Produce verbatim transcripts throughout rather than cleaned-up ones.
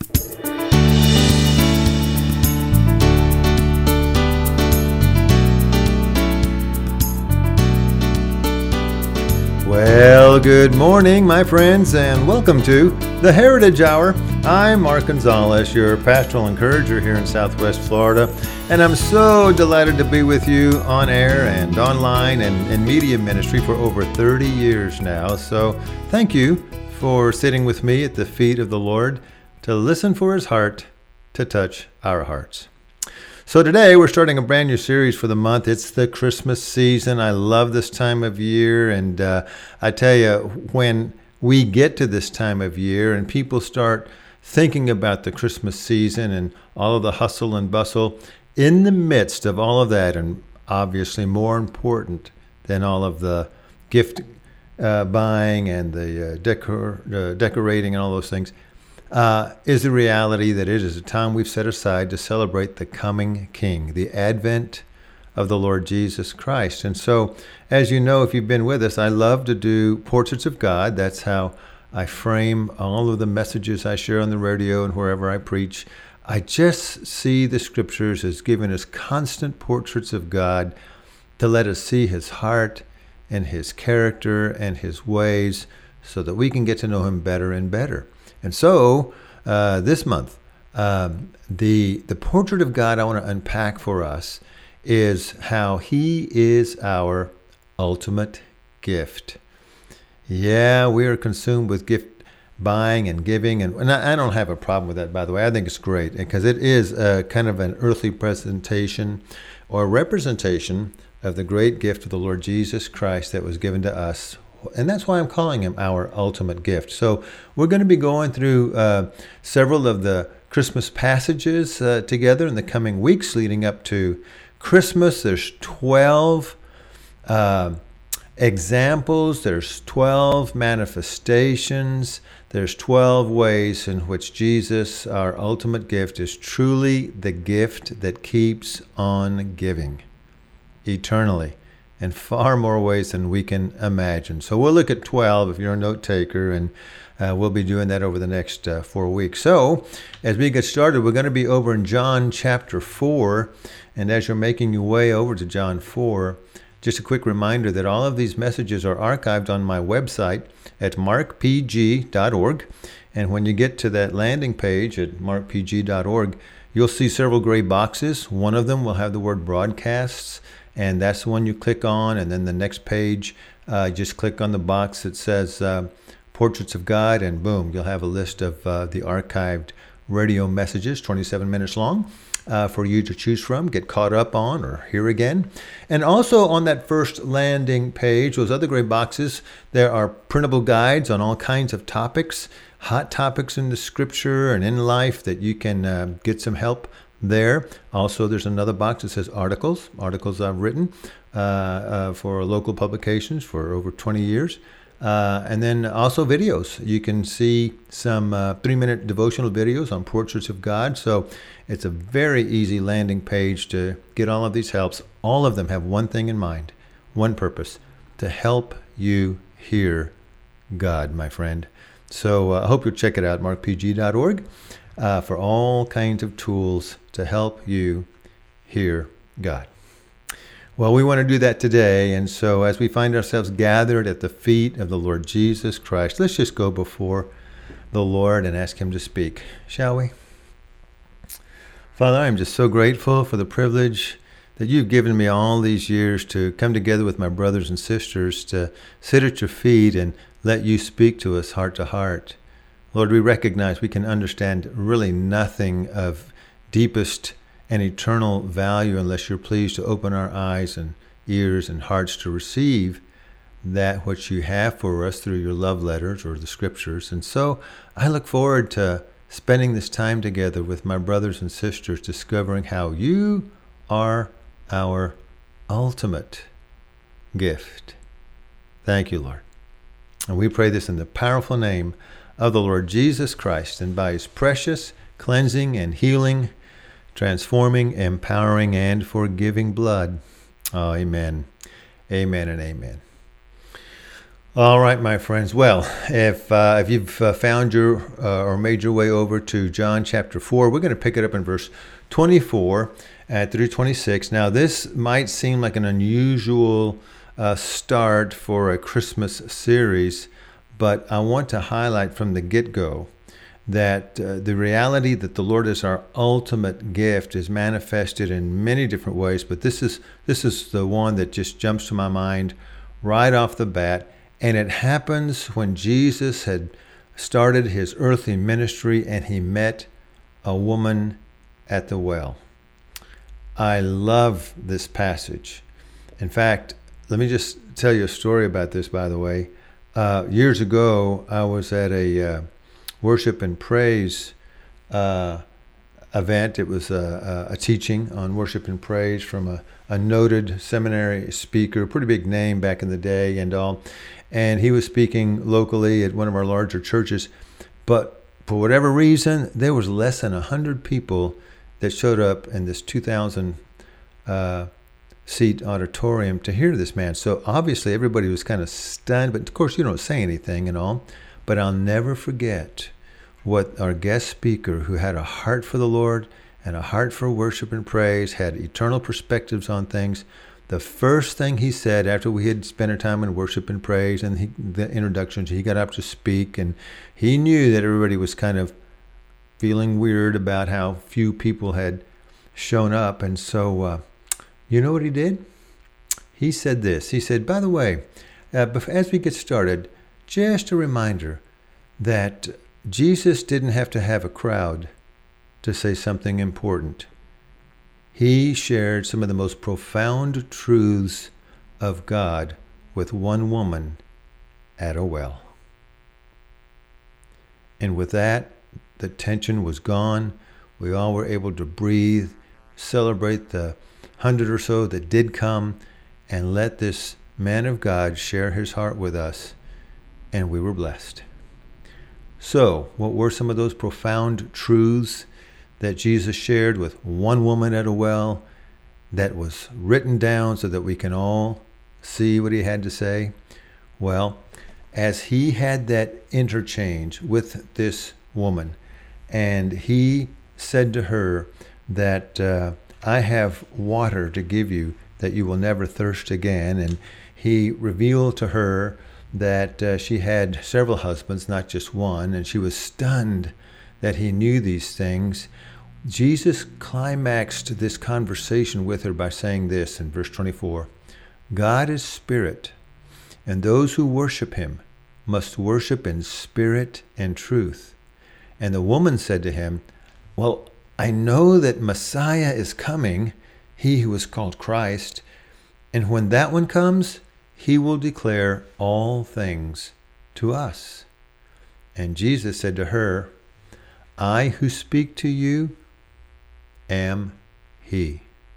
Well, good morning, my friends, and welcome to the Heritage Hour. I'm Mark Gonzalez, your pastoral encourager here in Southwest Florida, and I'm so delighted to be with you on air and online and in media ministry for over thirty years now. So thank you for sitting with me at the feet of the Lord to listen for His heart to touch our hearts. So today we're starting a brand new series for the month. It's the Christmas season. I love this time of year. And uh, I tell you, when we get to this time of year and people start thinking about the Christmas season and all of the hustle and bustle, in the midst of all of that, and obviously more important than all of the gift uh, buying and the uh, decor, uh, decorating and all those things, Uh, is the reality that it is a time we've set aside to celebrate the coming King, the advent of the Lord Jesus Christ. And so, as you know, if you've been with us, I love to do portraits of God. That's how I frame all of the messages I share on the radio and wherever I preach. I just see the scriptures as giving us constant portraits of God to let us see His heart and His character and His ways so that we can get to know Him better and better. And so uh, this month, um, the the portrait of God I want to unpack for us is how He is our ultimate gift. Yeah, we are consumed with gift buying and giving, and, and I, I don't have a problem with that, by the way. I think it's great because it is uh, kind of an earthly presentation or representation of the great gift of the Lord Jesus Christ that was given to us. And that's why I'm calling Him our ultimate gift. So we're going to be going through uh, several of the Christmas passages uh, together in the coming weeks leading up to Christmas. There's twelve uh, examples. There's twelve manifestations. There's twelve ways in which Jesus, our ultimate gift, is truly the gift that keeps on giving eternally, in far more ways than we can imagine. So we'll look at twelve if you're a note taker, and uh, we'll be doing that over the next uh, four weeks. So as we get started, we're going to be over in John chapter four. And as you're making your way over to John four, just a quick reminder that all of these messages are archived on my website at mark p g dot org. And when you get to that landing page at mark p g dot org, you'll see several gray boxes. One of them will have the word broadcasts, and that's the one you click on. And then the next page, uh, just click on the box that says uh, Portraits of God, and boom, you'll have a list of uh, the archived radio messages, twenty-seven minutes long, uh, for you to choose from, get caught up on, or hear again. And also on that first landing page, those other gray boxes, there are printable guides on all kinds of topics, hot topics in the scripture and in life that you can uh, get some help there. Also, there's another box that says articles, articles I've written uh, uh, for local publications for over twenty years. Uh, and then also videos. You can see some uh, three-minute devotional videos on portraits of God. So it's a very easy landing page to get all of these helps. All of them have one thing in mind, one purpose, to help you hear God, my friend. So uh, I hope you'll check it out, mark p g dot org. Uh, for all kinds of tools to help you hear God. Well, we want to do that today, and so as we find ourselves gathered at the feet of the Lord Jesus Christ, let's just go before the Lord and ask Him to speak, shall we? Father, I'm just so grateful for the privilege that You've given me all these years to come together with my brothers and sisters to sit at Your feet and let You speak to us heart to heart. Lord, we recognize we can understand really nothing of deepest and eternal value unless You're pleased to open our eyes and ears and hearts to receive that which You have for us through Your love letters or the scriptures. And so I look forward to spending this time together with my brothers and sisters, discovering how You are our ultimate gift. Thank You, Lord. And we pray this in the powerful name of the Lord Jesus Christ, and by His precious, cleansing, and healing, transforming, empowering, and forgiving blood. Oh, amen. Amen and amen. All right, my friends. Well, if uh, if you've uh, found your uh, or made your way over to John chapter four, we're going to pick it up in verse twenty-four uh, through twenty-six. Now, this might seem like an unusual uh, start for a Christmas series, but I want to highlight from the get-go that uh, the reality that the Lord is our ultimate gift is manifested in many different ways, but this is this is the one that just jumps to my mind right off the bat. And it happens when Jesus had started his earthly ministry and he met a woman at the well. I love this passage. In fact, let me just tell you a story about this, by the way. Uh, years ago, I was at a uh, worship and praise uh, event. It was a, a teaching on worship and praise from a, a noted seminary speaker, pretty big name back in the day and all. And he was speaking locally at one of our larger churches. But for whatever reason, there was less than one hundred people that showed up in this two thousand uh, seat auditorium to hear this man. So obviously everybody was kind of stunned. But of course, you don't say anything and all. But I'll never forget what our guest speaker, who had a heart for the Lord and a heart for worship and praise, had eternal perspectives on things. The first thing he said after we had spent our time in worship and praise and he, the introductions, he got up to speak, and he knew that everybody was kind of feeling weird about how few people had shown up. And so, uh, you know what he did? He said this. He said, by the way, uh, as we get started, just a reminder that Jesus didn't have to have a crowd to say something important. He shared some of the most profound truths of God with one woman at a well. And with that, the tension was gone. We all were able to breathe, celebrate the hundred or so that did come, and let this man of God share his heart with us, and we were blessed. So, what were some of those profound truths that Jesus shared with one woman at a well that was written down so that we can all see what he had to say? Well, as he had that interchange with this woman, and he said to her that uh, I have water to give you that you will never thirst again, and he revealed to her that uh, she had several husbands, not just one, and she was stunned that he knew these things. Jesus climaxed this conversation with her by saying this in verse twenty-four, God is spirit, and those who worship him must worship in spirit and truth. And the woman said to him, well, I know that Messiah is coming, he who is called Christ, and when that one comes, he will declare all things to us. And Jesus said to her, I who speak to you am he.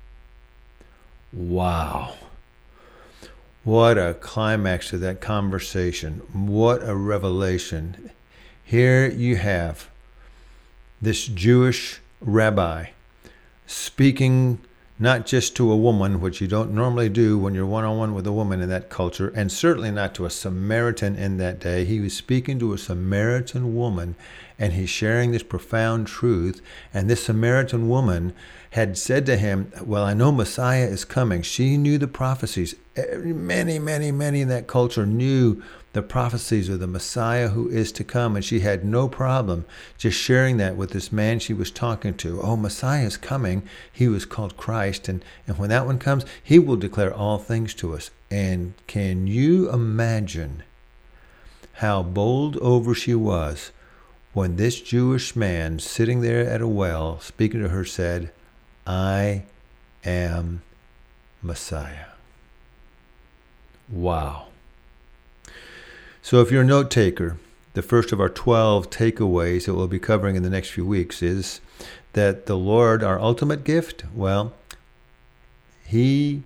Wow. What a climax to that conversation. What a revelation. Here you have this Jewish rabbi speaking not just to a woman, which you don't normally do when you're one-on-one with a woman in that culture, and certainly not to a Samaritan in that day. He was speaking to a Samaritan woman, and he's sharing this profound truth. And this Samaritan woman had said to him, well, I know Messiah is coming. She knew the prophecies. Many, many, many in that culture knew the prophecies of the Messiah who is to come, and she had no problem just sharing that with this man she was talking to. Oh, Messiah is coming. He was called Christ, and, and when that one comes, he will declare all things to us. And can you imagine how bowled over she was when this Jewish man sitting there at a well speaking to her said, I am Messiah. Wow. So if you're a note taker, the first of our twelve takeaways that we'll be covering in the next few weeks is that the Lord, our ultimate gift, well, he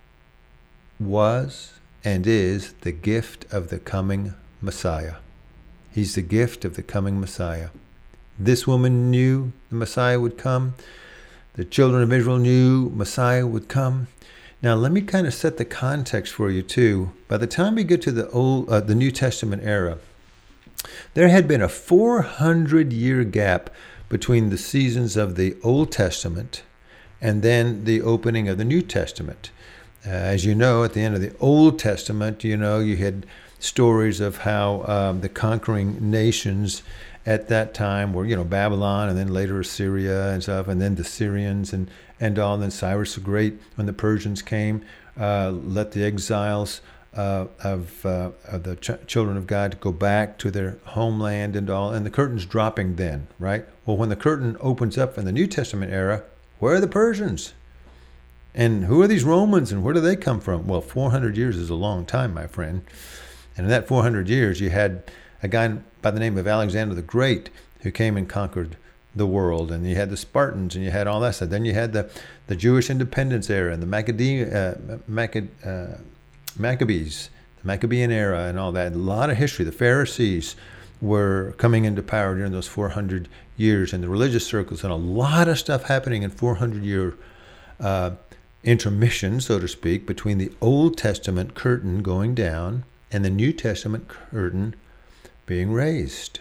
was and is the gift of the coming Messiah. He's the gift of the coming Messiah. This woman knew the Messiah would come. The children of Israel knew Messiah would come. Now, let me kind of set the context for you too. By the time we get to the old, uh, the New Testament era, there had been a four hundred year gap between the seasons of the Old Testament and then the opening of the New Testament. Uh, as you know, at the end of the Old Testament, you know, you had stories of how um, the conquering nations at that time were, you know, Babylon, and then later Assyria and stuff, and then the Syrians and, and all. And then Cyrus the Great, when the Persians came, uh, let the exiles uh, of, uh, of the ch- children of God go back to their homeland and all. And the curtain's dropping then, right? Well, when the curtain opens up in the New Testament era, where are the Persians? And who are these Romans, and where do they come from? Well, four hundred years is a long time, my friend. And in that four hundred years, you had a guy by the name of Alexander the Great who came and conquered the world. And you had the Spartans, and you had all that stuff. Then you had the, the Jewish independence era and the Maccabee, uh, Macca, uh, Maccabees, the Maccabean era and all that. A lot of history. The Pharisees were coming into power during those four hundred years, and the religious circles, and a lot of stuff happening in four hundred year uh, intermission, so to speak, between the Old Testament curtain going down and the New Testament curtain being raised.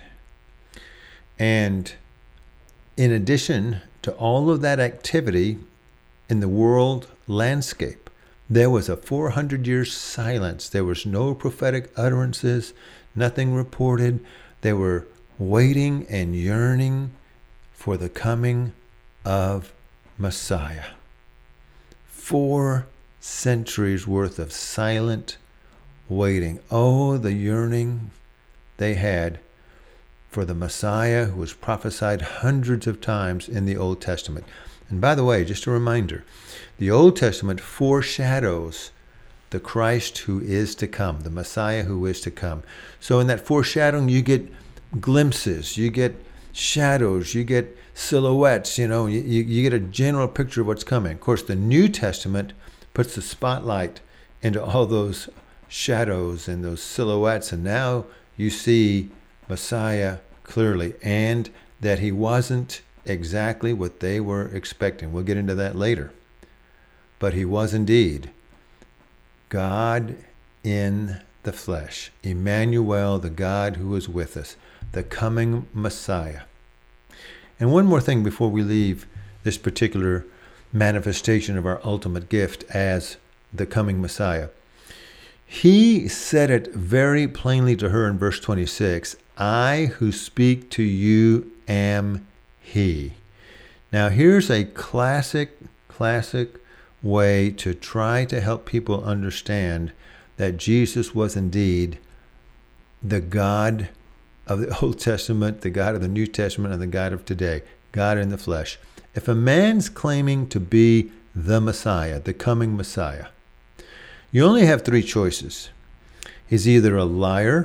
And in addition to all of that activity in the world landscape, there was a four hundred year silence. There was no prophetic utterances, nothing reported. They were waiting and yearning for the coming of Messiah. Four centuries worth of silent waiting. Oh, the yearning they had for the Messiah who was prophesied hundreds of times in the Old Testament. And by the way, just a reminder, the Old Testament foreshadows the Christ who is to come, the Messiah who is to come. So in that foreshadowing, you get glimpses, you get shadows, you get silhouettes, you know, you, you get a general picture of what's coming. Of course, the New Testament puts the spotlight into all those shadows and those silhouettes, and now you see Messiah clearly, and that he wasn't exactly what they were expecting. We'll get into that later. But he was indeed God in the flesh, Emmanuel, the God who is with us, the coming Messiah. And one more thing before we leave this particular manifestation of our ultimate gift as the coming Messiah. He said it very plainly to her in verse twenty-six, I who speak to you am he. Now here's a classic, classic way to try to help people understand that Jesus was indeed the God of the Old Testament, the God of the New Testament, and the God of today, God in the flesh. If a man's claiming to be the Messiah, the coming Messiah, you only have three choices. He's either a liar,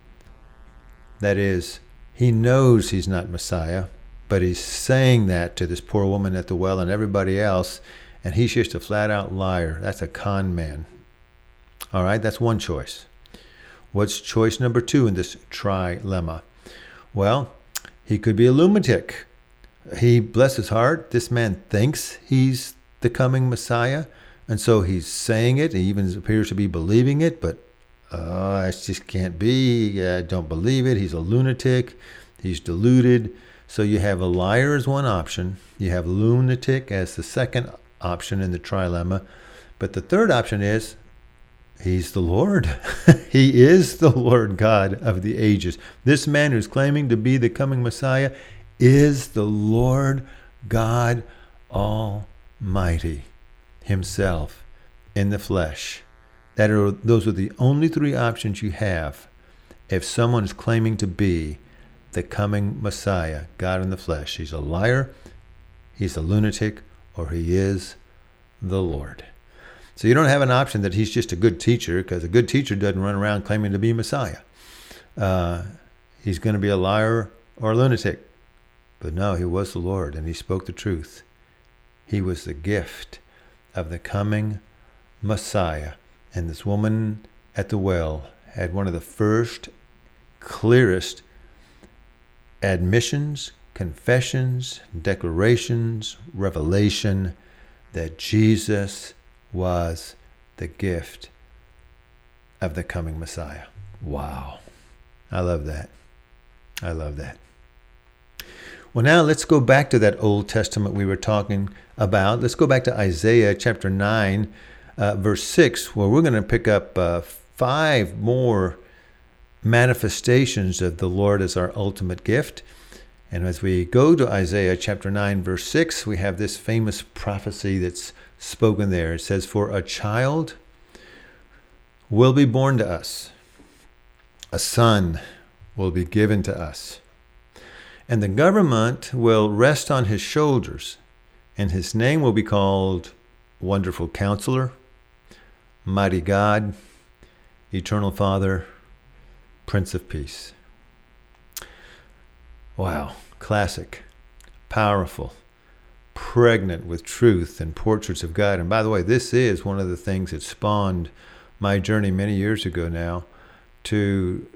that is, he knows he's not Messiah, but he's saying that to this poor woman at the well and everybody else, and he's just a flat-out liar. That's a con man. All right, that's one choice. What's choice number two in this trilemma? Well, he could be a lunatic. He, bless his heart, this man thinks he's the coming Messiah, and so he's saying it. He even appears to be believing it, but uh, it just can't be. I don't believe it. He's a lunatic. He's deluded. So you have a liar as one option. You have lunatic as the second option in the trilemma. But the third option is he's the Lord. He is the Lord God of the ages. This man who's claiming to be the coming Messiah is the Lord God Almighty himself in the flesh. That are, those are the only three options you have if someone is claiming to be the coming Messiah, God in the flesh. He's a liar, he's a lunatic, or he is the Lord. So you don't have an option that he's just a good teacher, because a good teacher doesn't run around claiming to be Messiah. Uh, he's going to be a liar or a lunatic. But no, he was the Lord, and he spoke the truth. He was the gift of the coming Messiah. And this woman at the well had one of the first, clearest admissions, confessions, declarations, revelation that Jesus was the gift of the coming Messiah. Wow. I love that. I love that. Well, now let's go back to that Old Testament we were talking about. Let's go back to Isaiah chapter nine, uh, verse six, where we're going to pick up uh, five more manifestations of the Lord as our ultimate gift. And as we go to Isaiah chapter nine, verse six, we have this famous prophecy that's spoken there. It says, "For a child will be born to us, a son will be given to us, and the government will rest on his shoulders, and his name will be called Wonderful Counselor, Mighty God, Eternal Father, Prince of Peace." Wow, classic, powerful, pregnant with truth and portraits of God. And by the way, this is one of the things that spawned my journey many years ago now to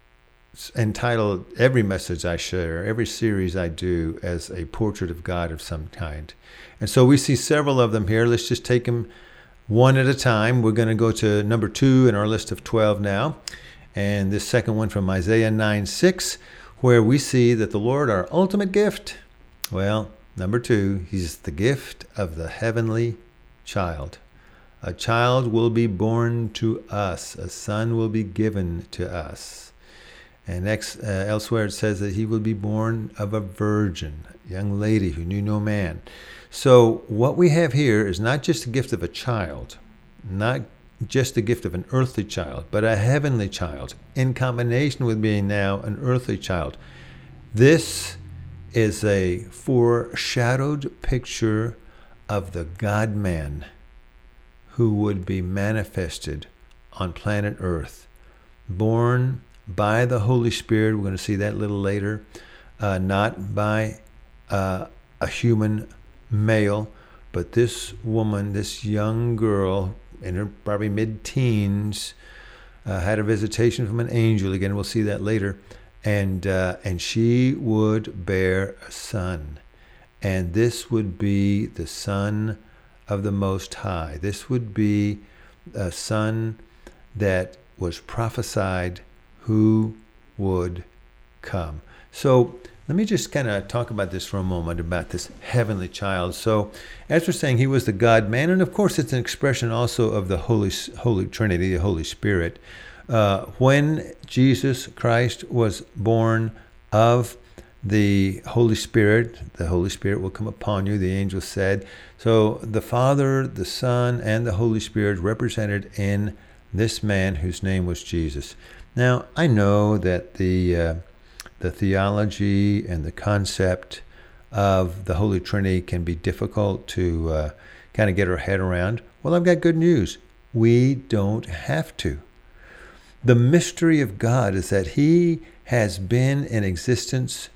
entitle every message I share, every series I do, as a portrait of God of some kind. And so we see several of them here. Let's just take them one at a time. We're going to go to number two in our list of twelve now. And this second one from Isaiah nine six, where we see that the Lord, our ultimate gift, well, number two, he's the gift of the heavenly child. A child will be born to us. A son will be given to us. And next, uh, elsewhere it says that he will be born of a virgin, a young lady who knew no man. So what we have here is not just the gift of a child, not just the gift of an earthly child, but a heavenly child in combination with being now an earthly child. This is a foreshadowed picture of the God-man who would be manifested on planet Earth, born by the Holy Spirit. We're going to see that a little later, uh, not by uh, a human male, but this woman, this young girl in her probably mid-teens, uh, had a visitation from an angel. Again, we'll see that later. And uh, and she would bear a son. And this would be the Son of the Most High. This would be a son that was prophesied who would come. So let me just kind of talk about this for a moment, about this heavenly child. So as we're saying, he was the God-man, and of course it's an expression also of the Holy Holy Trinity, the Holy Spirit. Uh, when Jesus Christ was born of the Holy Spirit, the Holy Spirit will come upon you, the angel said. So the Father, the Son, and the Holy Spirit represented in this man whose name was Jesus. Now, I know that the uh, the theology and the concept of the Holy Trinity can be difficult to uh, kind of get our head around. Well, I've got good news. We don't have to. The mystery of God is that he has been in existence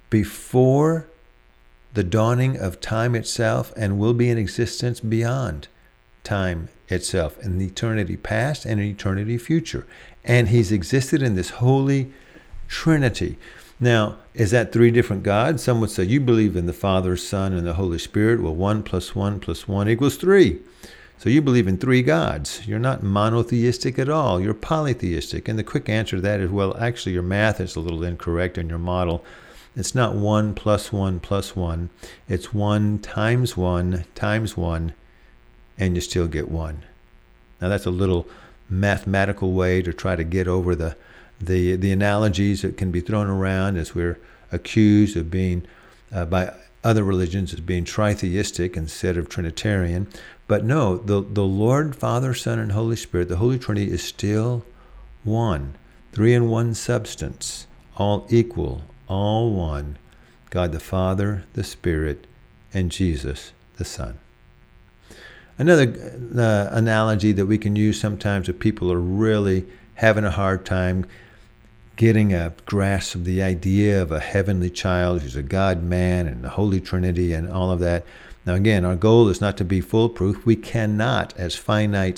before the dawning of time itself and will be in existence beyond time itself, in eternity past and in eternity future. And he's existed in this holy Trinity. Now, is that three different gods? Some would say, you believe in the Father, Son, and the Holy Spirit. Well, one plus one plus one equals three. So you believe in three gods. You're not monotheistic at all. You're polytheistic. And the quick answer to that is, well, actually, your math is a little incorrect in your model. It's not one plus one plus one. It's one times one times one, and you still get one. Now, that's a little mathematical way to try to get over the the the analogies that can be thrown around as we're accused of being uh, by other religions as being tritheistic instead of Trinitarian. But no, the, the Lord, Father, Son, and Holy Spirit, the Holy Trinity is still one, three in one substance, all equal, all one, God the Father, the Spirit, and Jesus the Son. Another uh, analogy that we can use sometimes if people are really having a hard time getting a grasp of the idea of a heavenly child who's a God-man and the Holy Trinity and all of that. Now again, our goal is not to be foolproof. We cannot, as finite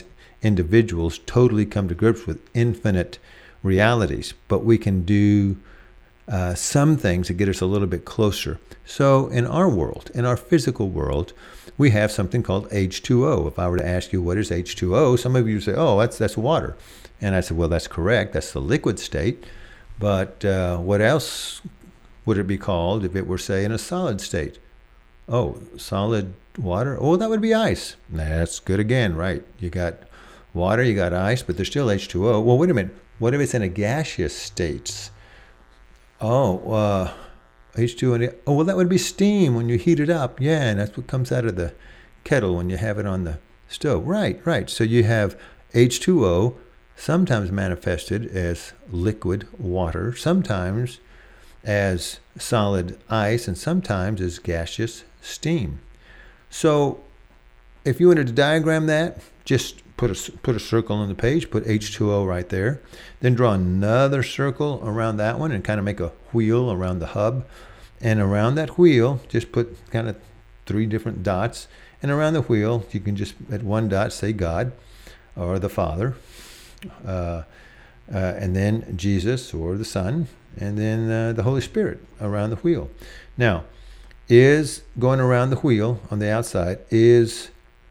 individuals, totally come to grips with infinite realities, but we can do uh, some things that get us a little bit closer. So in our world, in our physical world, we have something called H two O. If I were to ask you what is H two O, some of you say, oh, that's that's water. And I said, well, that's correct. That's the liquid state. But uh, what else would it be called if it were, say, in a solid state? Oh, solid water? Oh, that would be ice. That's good again, right? You got water, you got ice, but there's still H two O. Well, wait a minute. What if it's in a gaseous state? Oh, uh, H two O. Oh, well, that would be steam when you heat it up. Yeah, and that's what comes out of the kettle when you have it on the stove. Right, right. So you have H two O, sometimes manifested as liquid water, sometimes as solid ice, and sometimes as gaseous steam. So if you wanted to diagram that, just put a, put a circle on the page, put H two O right there, then draw another circle around that one and kind of make a wheel around the hub. And around that wheel, just put kind of three different dots. And around the wheel, you can just, at one dot, say God or the Father. Uh, uh, and then Jesus or the Son, and then uh, the Holy Spirit around the wheel. Now, is going around the wheel on the outside, is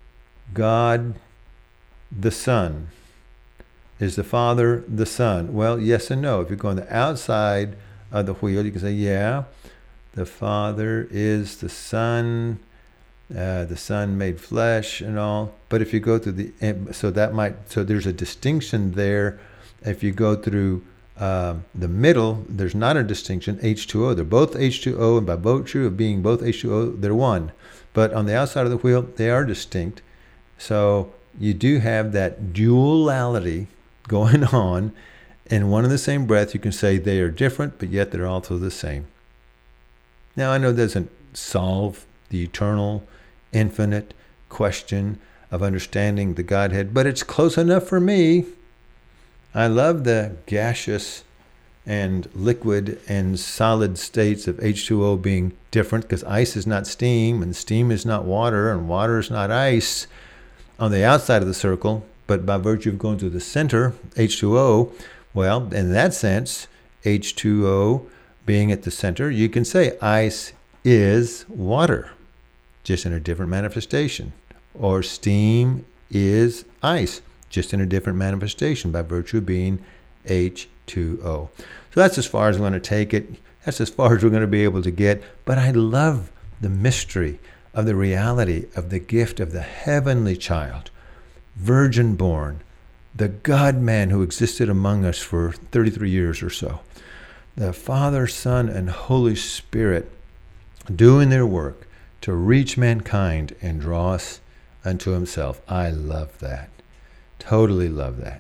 God the Son? Is the Father the Son? Well, yes and no. If you go on the outside of the wheel, you can say, yeah, the Father is the Son, uh, the Son made flesh and all. But if you go through the, so that might, so there's a distinction there. If you go through uh, the middle, there's not a distinction, H two O. They're both H two O, and by virtue of being both H two O, they're one. But on the outside of the wheel, they are distinct. So you do have that duality going on. In one and the same breath, you can say they are different, but yet they're also the same. Now, I know it doesn't solve the eternal, infinite question of understanding the Godhead, but it's close enough for me. I love the gaseous and liquid and solid states of H two O being different, because ice is not steam, and steam is not water, and water is not ice on the outside of the circle. But by virtue of going to the center, H two O, well, in that sense, H two O being at the center, you can say ice is water, just in a different manifestation. Or steam is ice, just in a different manifestation by virtue of being H two O. So that's as far as I'm going to take it. That's as far as we're going to be able to get. But I love the mystery of the reality of the gift of the heavenly child, virgin born, the God-man who existed among us for thirty-three years or so. The Father, Son, and Holy Spirit doing their work to reach mankind and draw us unto himself. I love that. Totally love that.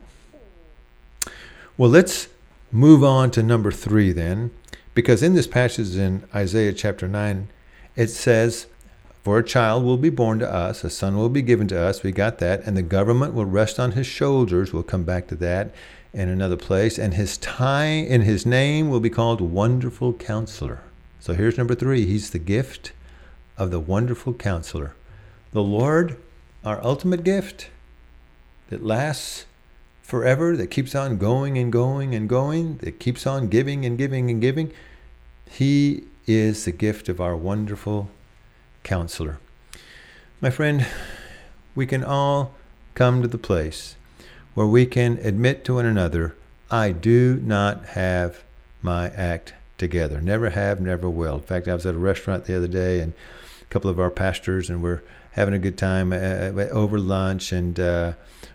Well, let's move on to number three then, because in this passage in Isaiah chapter nine, it says, for a child will be born to us, a son will be given to us. We got that. And the government will rest on his shoulders. We'll come back to that in another place. And his time, in his name will be called Wonderful Counselor. So here's number three. He's the gift of the Wonderful Counselor. The Lord, our ultimate gift that lasts forever, that keeps on going and going and going, that keeps on giving and giving and giving. He is the gift of our Wonderful Counselor. My friend, we can all come to the place where we can admit to one another, I do not have my act together. Never have, never will. In fact, I was at a restaurant the other day, and a couple of our pastors, and we're having a good time uh, over lunch, and uh,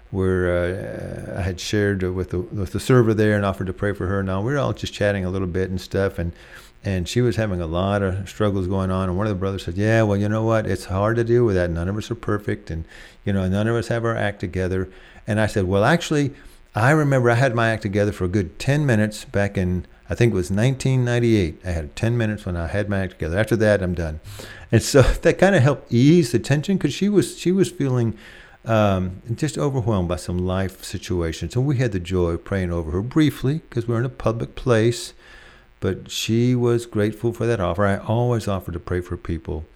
we're uh, I had shared with the with the server there and offered to pray for her. Now we were all just chatting a little bit and stuff, and and she was having a lot of struggles going on. And one of the brothers said, yeah, well, you know what? It's hard to deal with that. None of us are perfect, and you know, none of us have our act together. And I said, well, actually, I remember I had my act together for a good ten minutes back in, I think it was nineteen ninety-eight. I had ten minutes when I had my act together. After that, I'm done. And so that kind of helped ease the tension, because she was she was feeling um, just overwhelmed by some life situations. And we had the joy of praying over her briefly, because we're in a public place. But she was grateful for that offer. I always offer to pray for people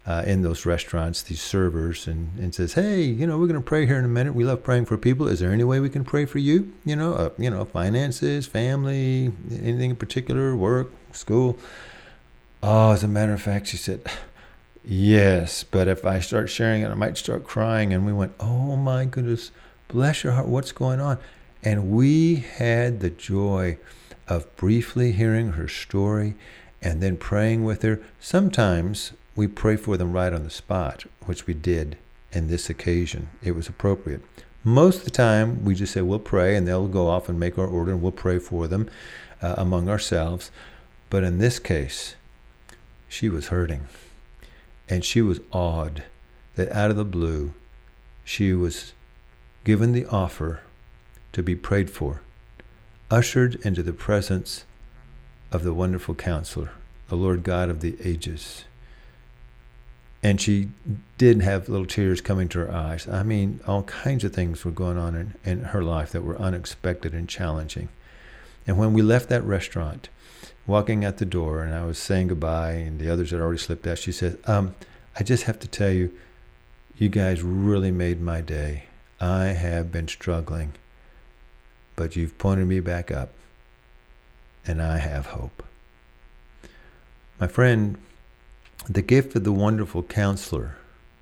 uh, in those restaurants, these servers, and, and says, hey, you know, we're going to pray here in a minute. We love praying for people. Is there any way we can pray for you? You know, uh, you know, finances, family, anything in particular, work, school. Oh, as a matter of fact, she said, yes, but if I start sharing it, I might start crying. And we went, oh my goodness, bless your heart, what's going on? And we had the joy of briefly hearing her story and then praying with her. Sometimes we pray for them right on the spot, which we did in this occasion. It was appropriate. Most of the time, we just say, we'll pray, and they'll go off and make our order, and we'll pray for them uh, among ourselves. But in this case, she was hurting, and she was awed that out of the blue, she was given the offer to be prayed for, ushered into the presence of the wonderful Counselor, the Lord God of the ages. And she did have little tears coming to her eyes. I mean, all kinds of things were going on in, in her life that were unexpected and challenging. And when we left that restaurant, walking out the door, and I was saying goodbye, and the others had already slipped out, she said, um, I just have to tell you, you guys really made my day. I have been struggling, but you've pointed me back up, and I have hope. My friend, the gift of the wonderful Counselor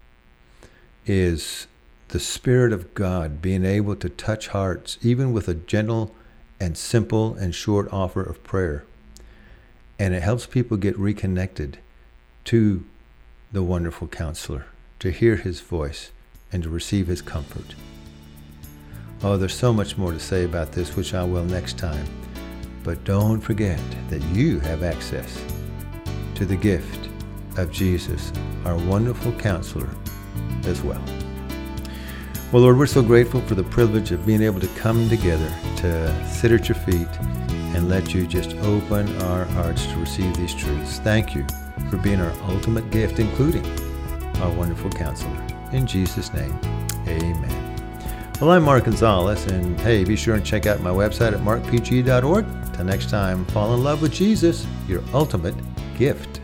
is the Spirit of God being able to touch hearts, even with a gentle and simple and short offer of prayer. And it helps people get reconnected to the wonderful Counselor, to hear his voice and to receive his comfort. Oh, there's so much more to say about this, which I will next time. But don't forget that you have access to the gift of Jesus, our wonderful Counselor, as well. Well, Lord, we're so grateful for the privilege of being able to come together to sit at your feet and let you just open our hearts to receive these truths. Thank you for being our ultimate gift, including our wonderful Counselor. In Jesus' name, amen. Well, I'm Mark Gonzalez, and hey, be sure and check out my website at mark p g dot org. Till next time, fall in love with Jesus, your ultimate gift.